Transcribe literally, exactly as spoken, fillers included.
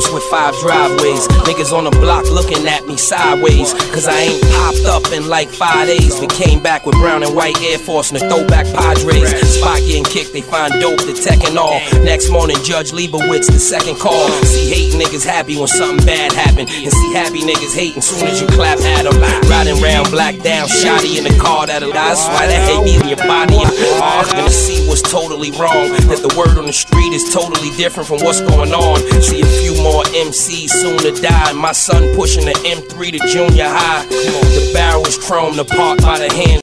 house with five driveways. Niggas on the block looking at me sideways, cause I ain't popped up in like five days. We came back with brown and white Air Force and the throwback Padres. Spot getting kicked, they find dope, the tech and all. Next morning, Judge Leibowitz, the second call. See hating niggas happy when something bad happen, and see happy niggas hating soon as you clap at them. Riding round, black down, shotty in the car that'll die. That's why that hate be in your body. And to see what's totally wrong, that the word on the street is totally different from what's going on. See a few more M Cs soon to die. My son pushing the M three to junior high. The barrel is chrome, the park by the hand.